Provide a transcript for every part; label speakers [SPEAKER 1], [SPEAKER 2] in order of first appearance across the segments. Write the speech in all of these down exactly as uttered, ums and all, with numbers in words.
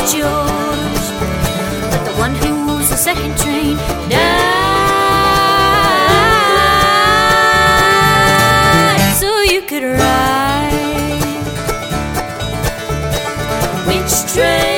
[SPEAKER 1] it's yours. Let the one who's the second train die, so you could ride. Which train?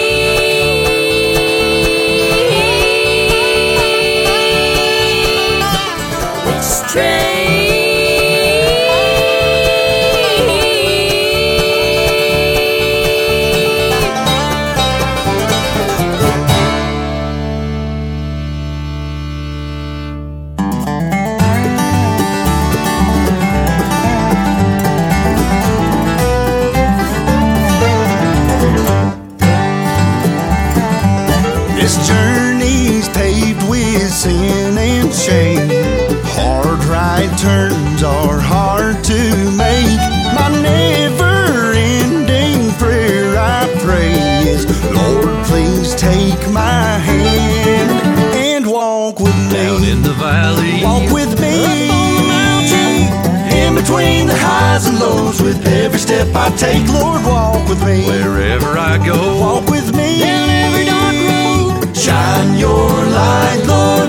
[SPEAKER 2] Sin and shame, hard right turns are hard to make. My never-ending prayer I pray is, Lord, please take my hand and walk with me.
[SPEAKER 3] Down in the valley,
[SPEAKER 2] walk with me. Up on the mountain, in between the highs and lows. With every step I take, Lord, walk with me.
[SPEAKER 3] Wherever I go,
[SPEAKER 2] walk with me. Down every dark road, shine your light, Lord,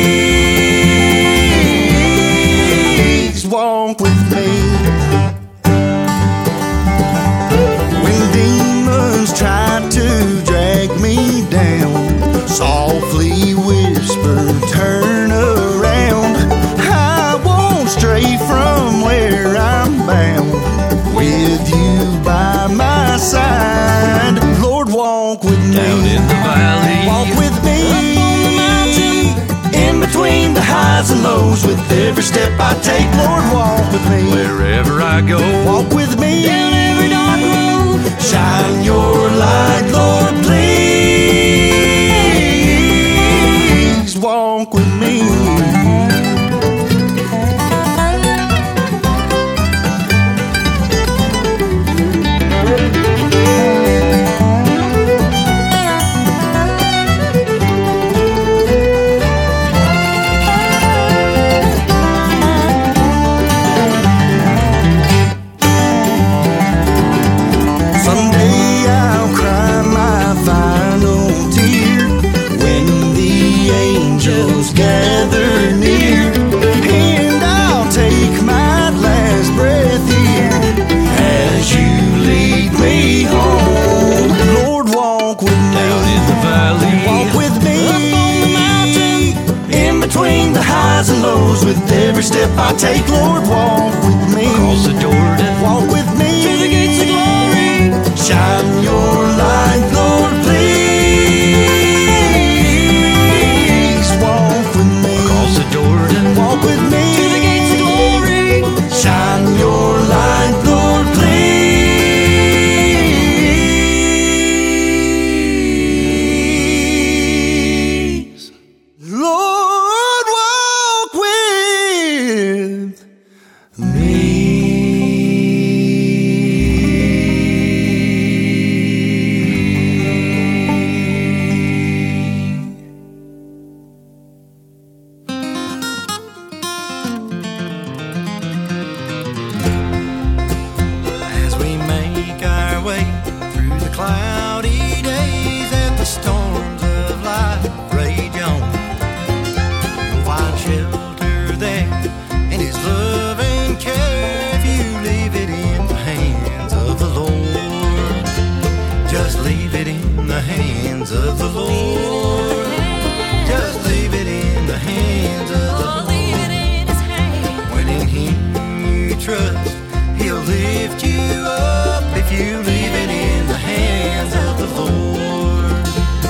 [SPEAKER 2] please walk with me. When demons try to drag me down, softly whisper, turn around. I won't stray from where I'm bound. With you by my side, Lord, walk with me.
[SPEAKER 3] Down in the valley,
[SPEAKER 2] walk with me. In between the highs and lows, with every step I take, Lord, walk with me.
[SPEAKER 3] Wherever I go,
[SPEAKER 2] walk with me. Down every dark road, shine your light, Lord, please walk with me. Gather near, and I'll take my last breath here as you lead me home. Lord, walk with me.
[SPEAKER 3] Down in the valley,
[SPEAKER 2] walk with me. Up on the mountain, in between the highs and lows, with every step I take, Lord, walk with me.
[SPEAKER 3] Across the Jordan,
[SPEAKER 2] walk with me. To the gates of glory, shine your light, Lord, please. Walk with me to the gates of glory. Shine your light, Lord, please. Lord, walk with me.
[SPEAKER 4] Cloudy days and the storms of life rage on. You'll find shelter there in His love and care if you leave it in the hands of the Lord. Just leave it in the hands of the Lord. Just leave it in the hands of the Lord. When in Him you trust, He'll lift you up if you leave it in the hands of the Lord.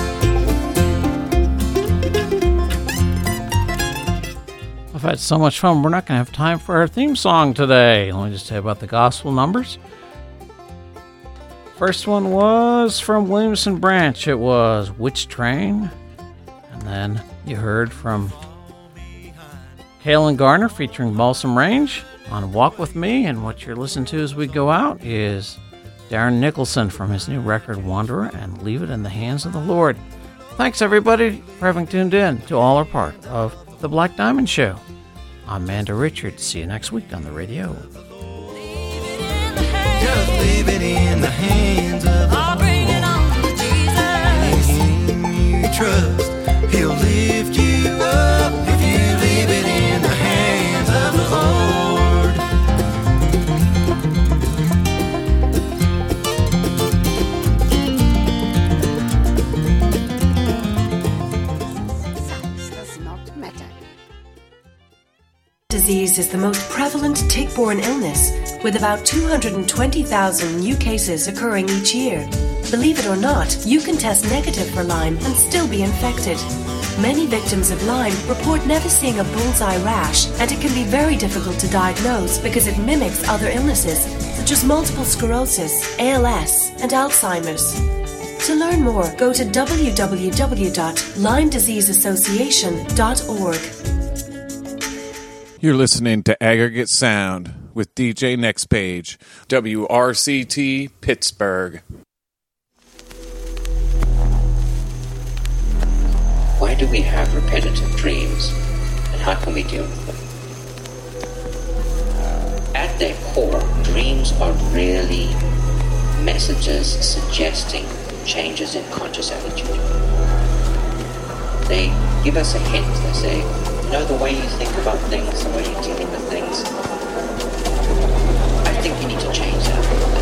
[SPEAKER 5] I've had so much fun, we're not going to have time for our theme song today. Let me just tell you about the gospel numbers. First one was from Williamson Branch. It was Which Train? And then you heard from Kalen Garner featuring Balsam Range on Walk With Me. And what you're listening to as we go out is Darren Nicholson from his new record Wanderer and Leave It in the Hands of the Lord. Thanks everybody for having tuned in to all or part of The Black Diamond Show. I'm Amanda Richards. See you next week on the radio.
[SPEAKER 4] Just leave it in the hands of the Lord.
[SPEAKER 6] disease is the most prevalent tick-borne illness, with about two hundred twenty thousand new cases occurring each year. Believe it or not, you can test negative for Lyme and still be infected. Many victims of Lyme report never seeing a bullseye rash, and it can be very difficult to diagnose because it mimics other illnesses, such as multiple sclerosis, A L S, and Alzheimer's. To learn more, go to w w w dot lyme disease association dot org.
[SPEAKER 7] You're listening to Aggregate Sound with D J Next Page, W R C T Pittsburgh.
[SPEAKER 8] Why do we have repetitive dreams, and how can we deal with them? At their core, dreams are really messages suggesting changes in conscious attitude. They give us a hint. They say, you know, the way you think about things, the way you're dealing with things, I think you need to change that.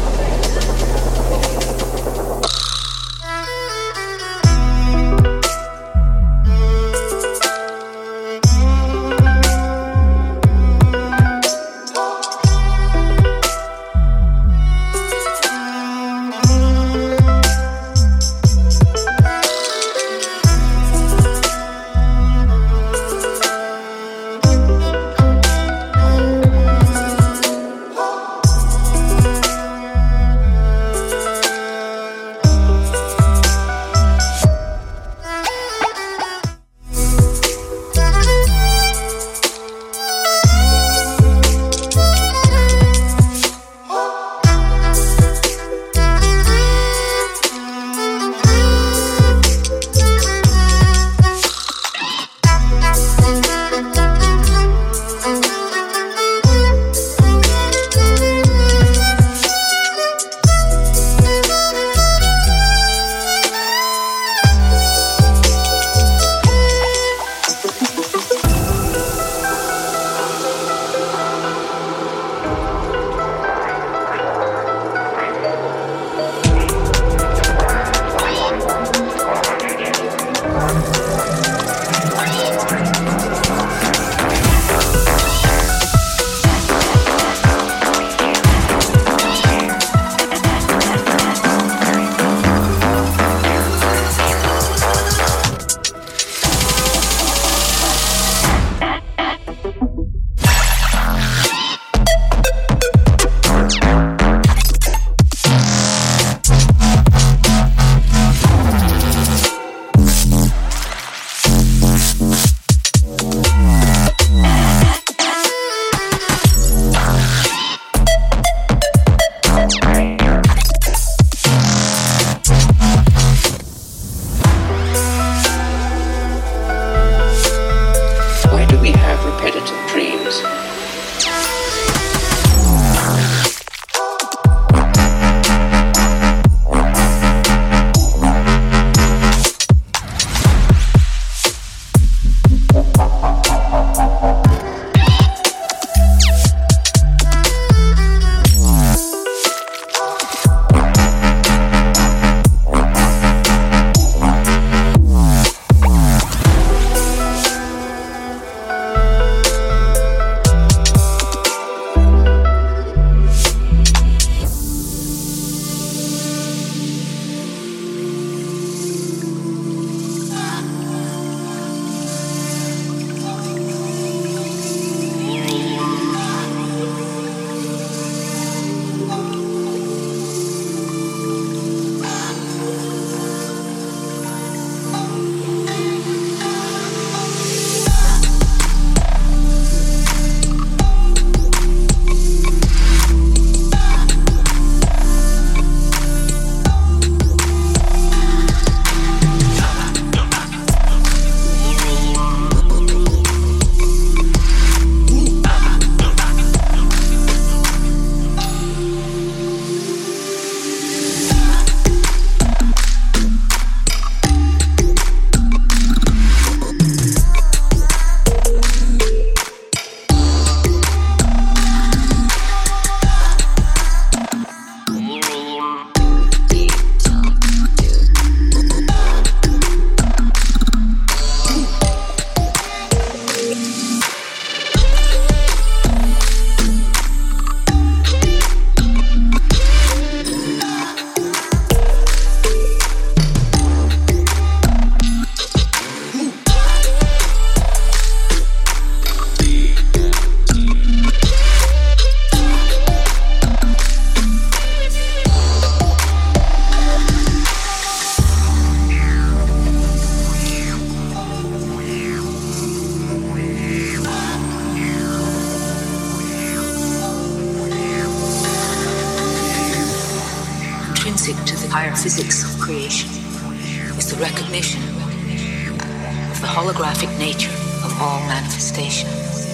[SPEAKER 9] metaphysics of creation is the recognition of the holographic nature of all manifestation.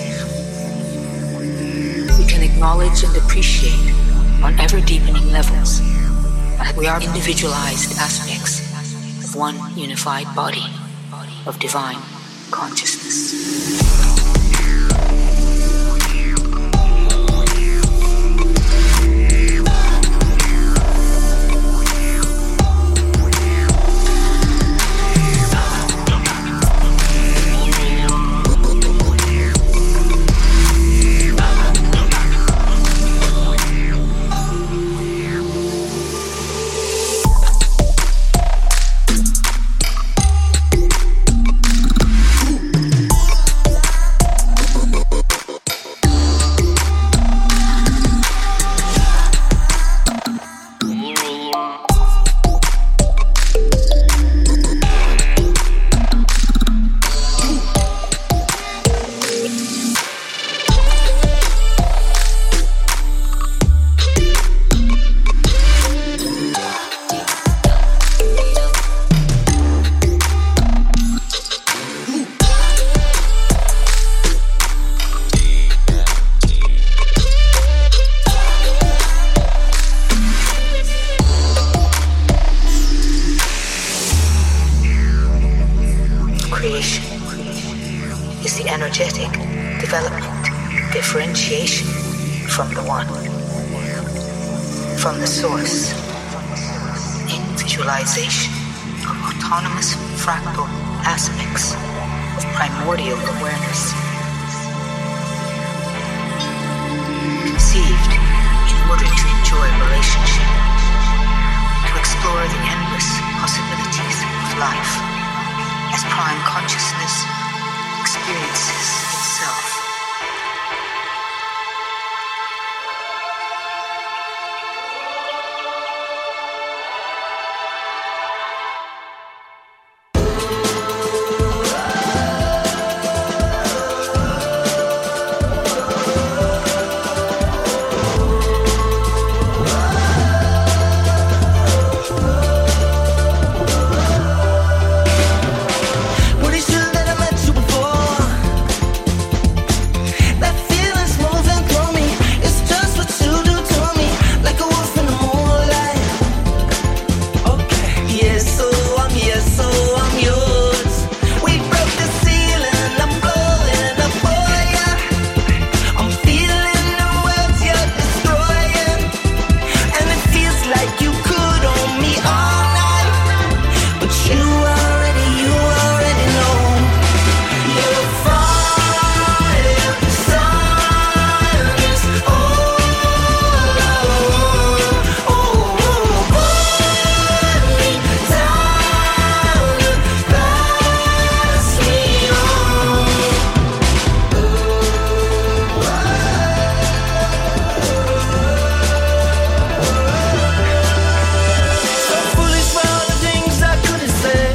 [SPEAKER 9] We can acknowledge and appreciate on ever-deepening levels that we are individualized aspects of one unified body of divine consciousness.
[SPEAKER 2] Say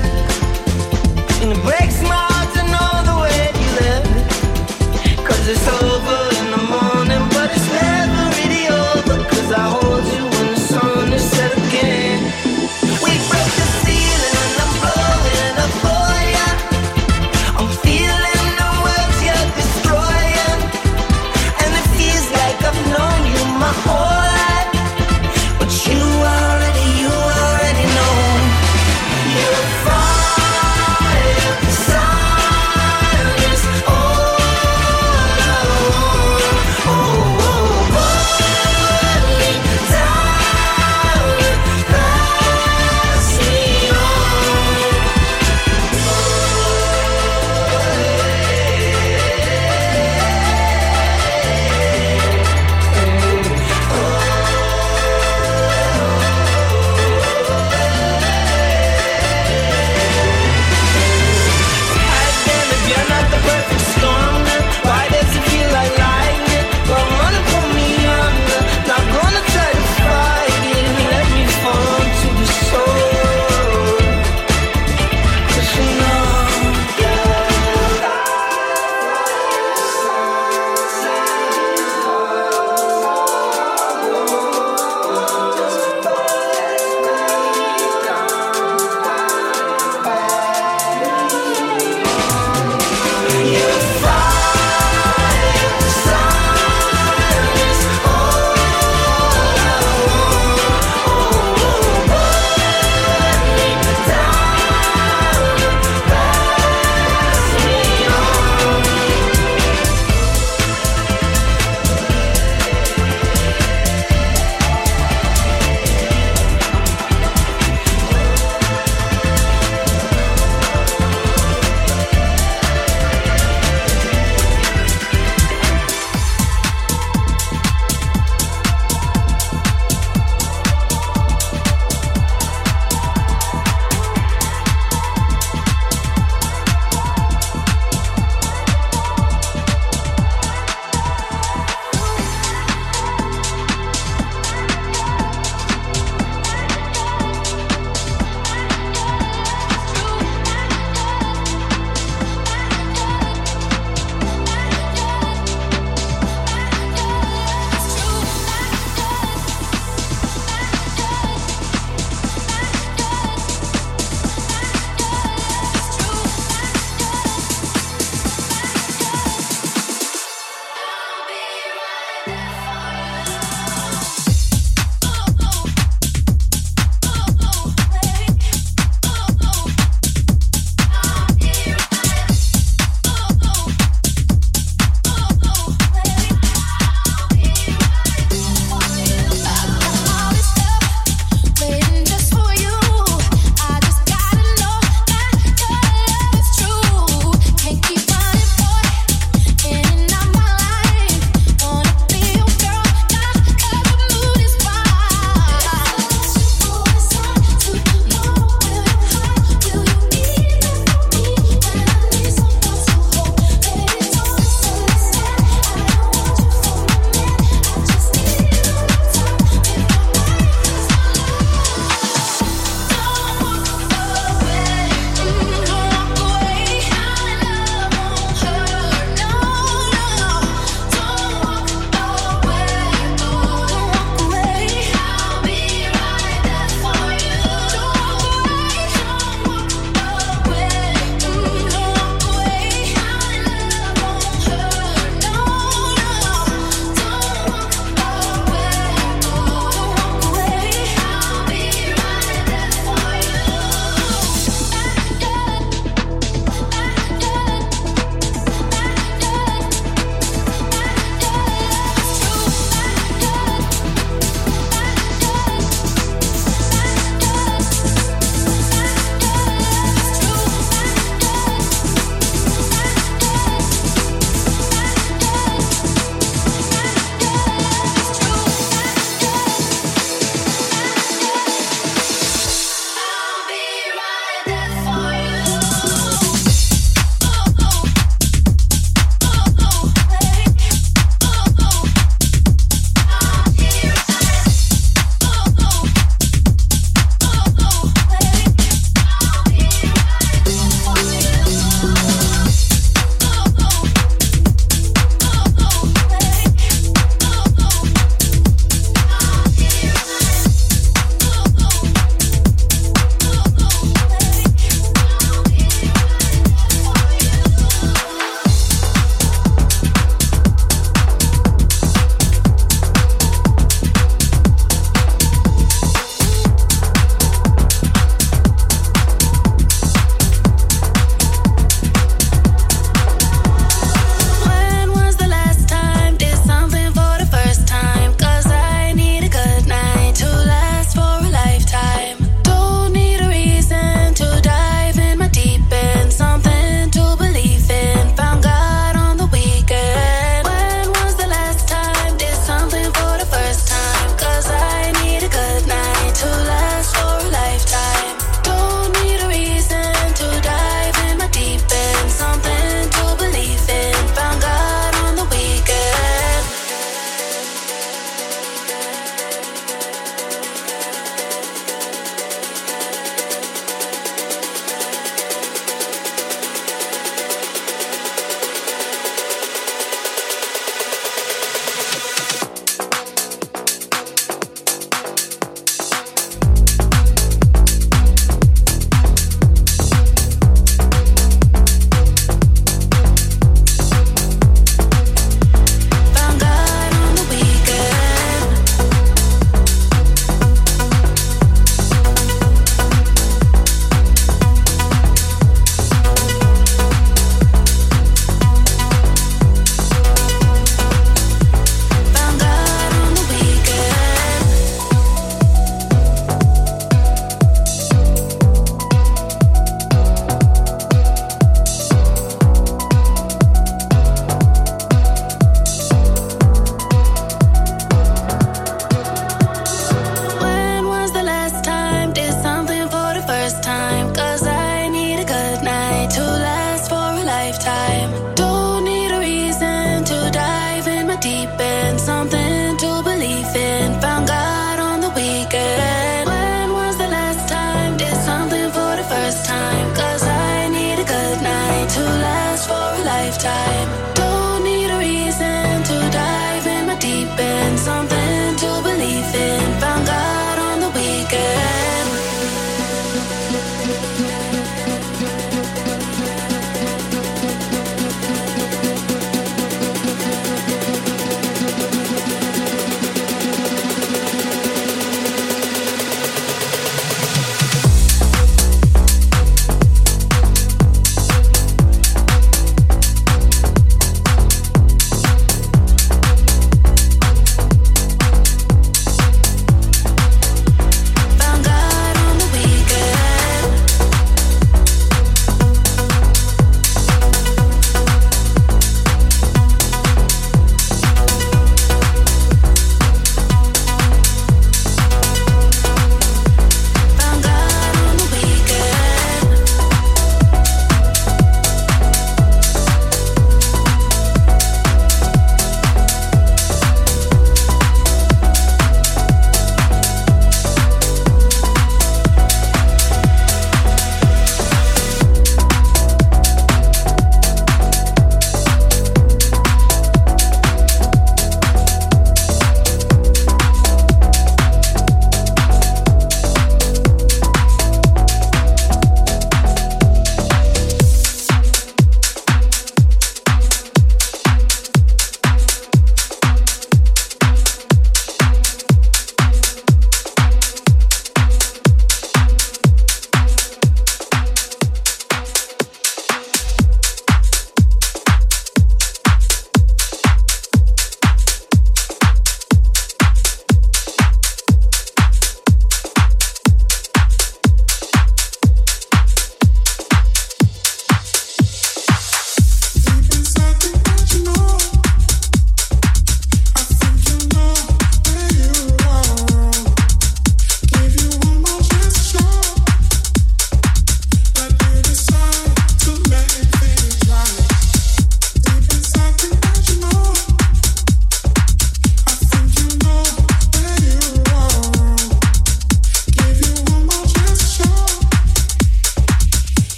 [SPEAKER 1] Found God on the weekend.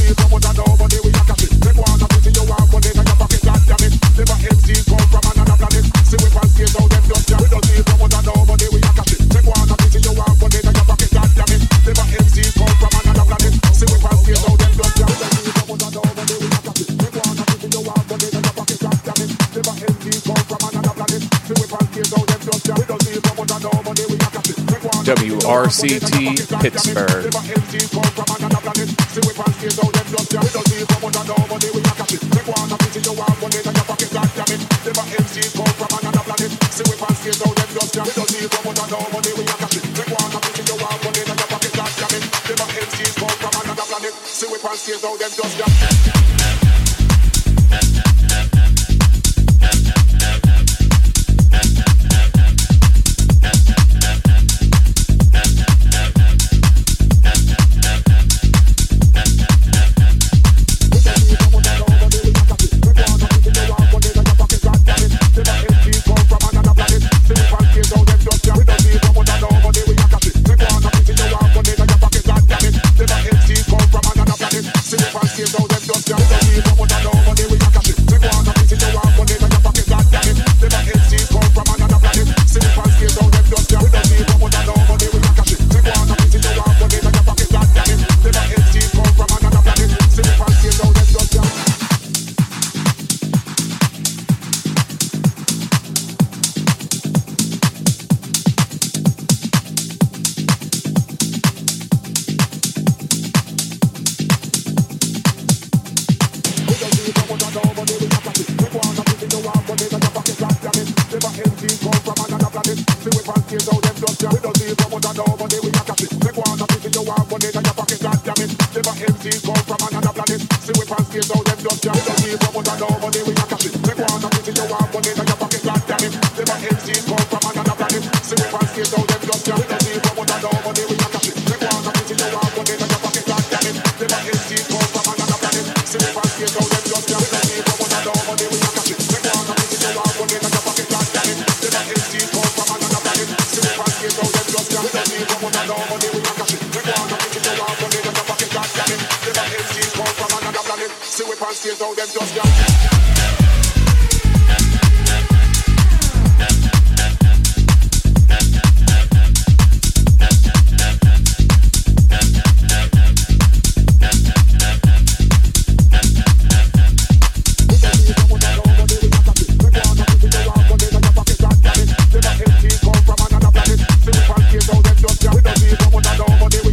[SPEAKER 7] W R C T Pittsburgh.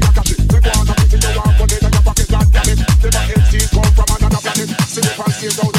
[SPEAKER 10] Here's all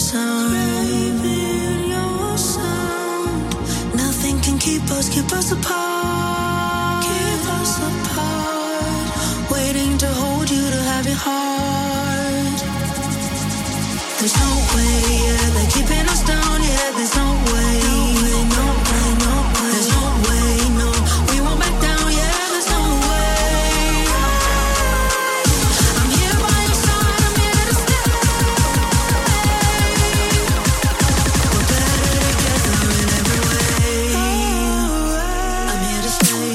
[SPEAKER 10] sound. Craving your sound. Nothing can keep us, keep us apart. Keep us apart. Waiting to hold you, to have your heart. There's no way, yeah, they're keeping us down, yeah, there's no way. No way, no way, no way. There's no way, no, we won't back down, yeah, there's no way. I'm here by your side, I'm here to stay. We're better together in every way. I'm here to stay.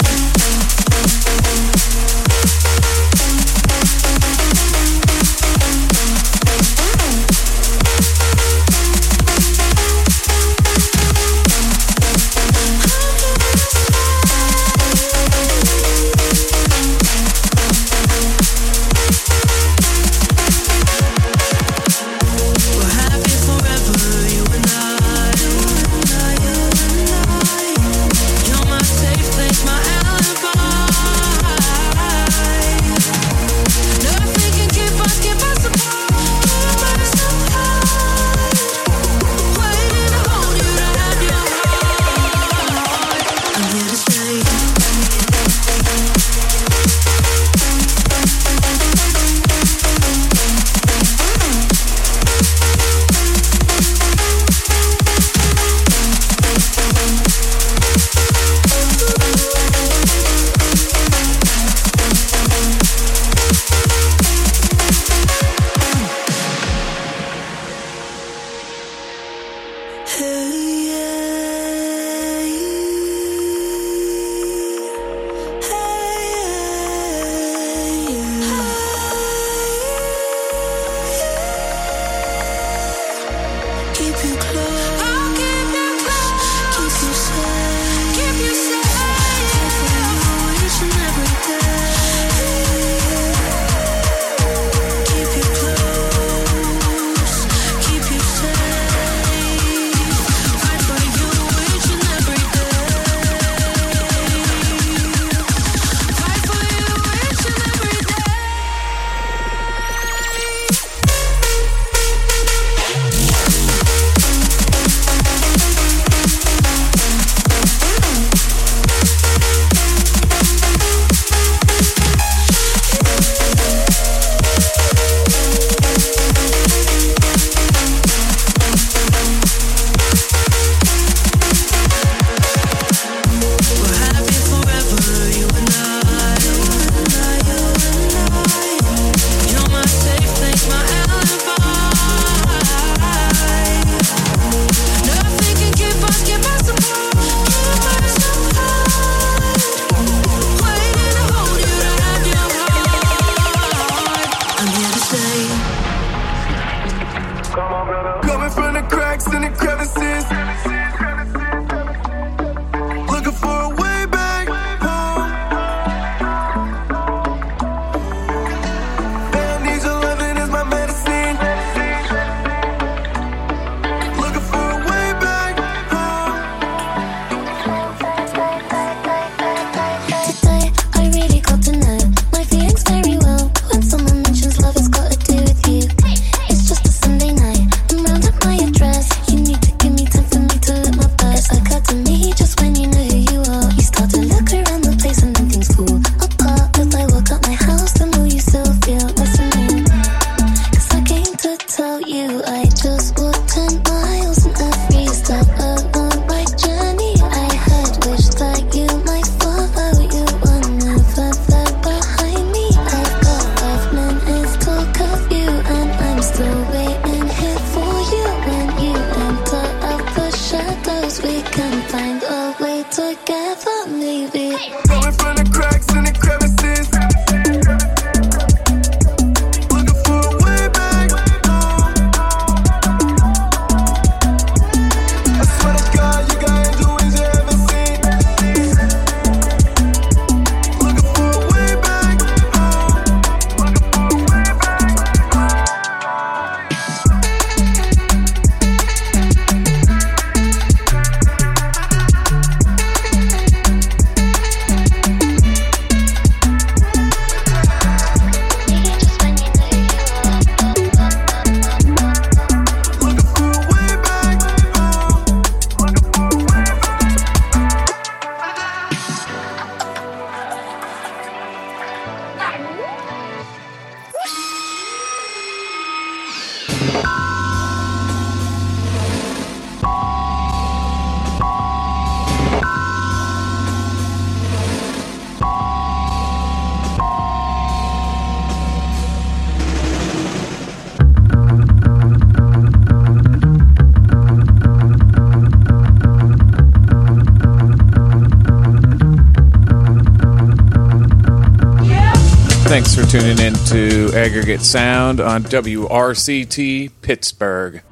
[SPEAKER 7] Thanks for tuning in to Aggregate Sound on W R C T Pittsburgh.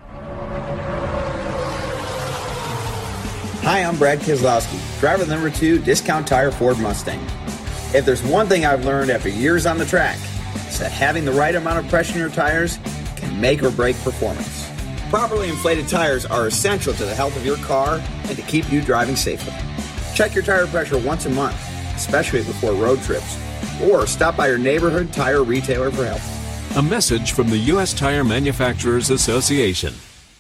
[SPEAKER 11] Hi, I'm Brad Keselowski, driver number two, Discount Tire Ford Mustang. If there's one thing I've learned after years on the track, it's that having the right amount of pressure in your tires can make or break performance. Properly inflated tires are essential to the health of your car and to keep you driving safely. Check your tire pressure once a month, especially before road trips, or stop by your neighborhood tire retailer for help.
[SPEAKER 12] A message from the U S Tire Manufacturers Association.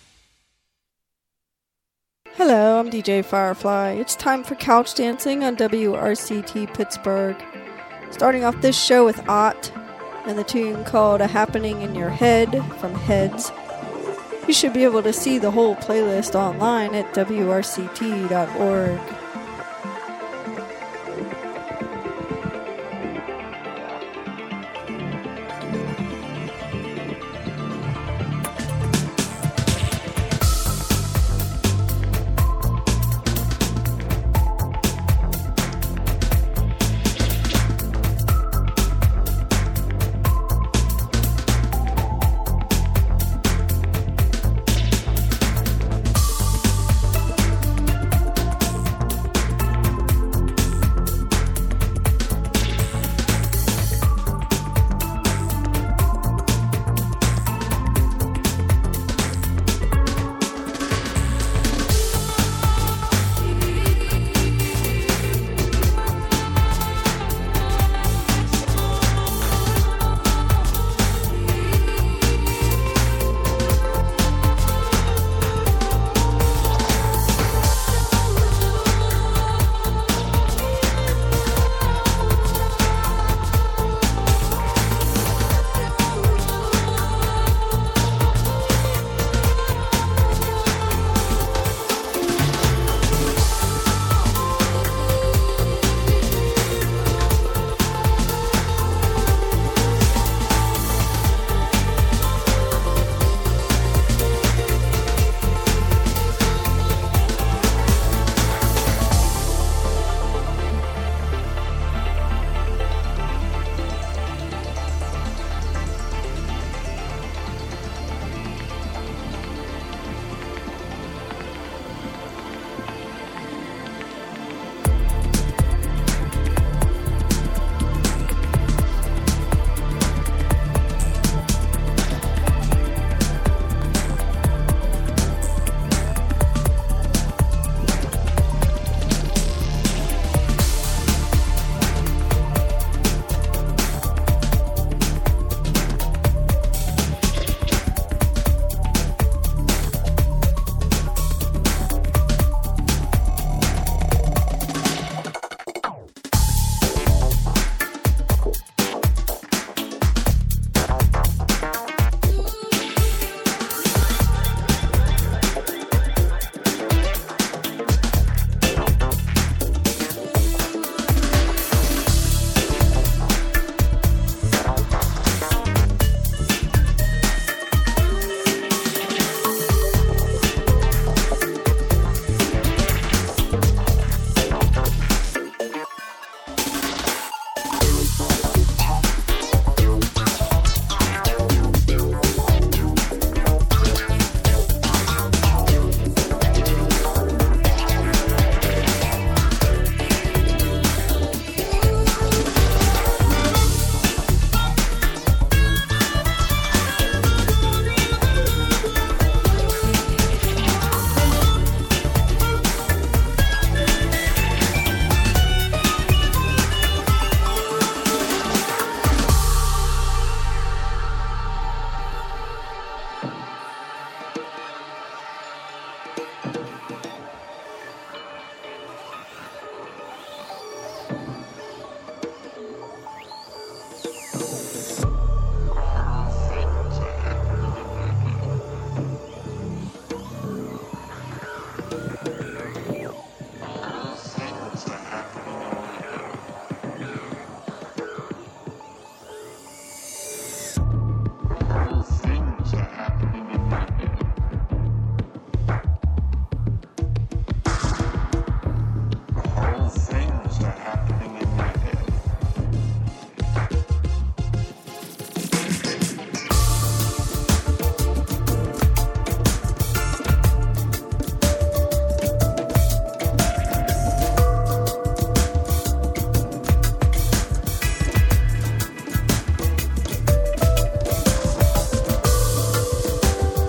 [SPEAKER 13] Hello, I'm D J Firefly. It's time for couch dancing on W R C T Pittsburgh. Starting off this show with Ott and the tune called A Happening in Your Head from Heads. You should be able to see the whole playlist online at W R C T dot org.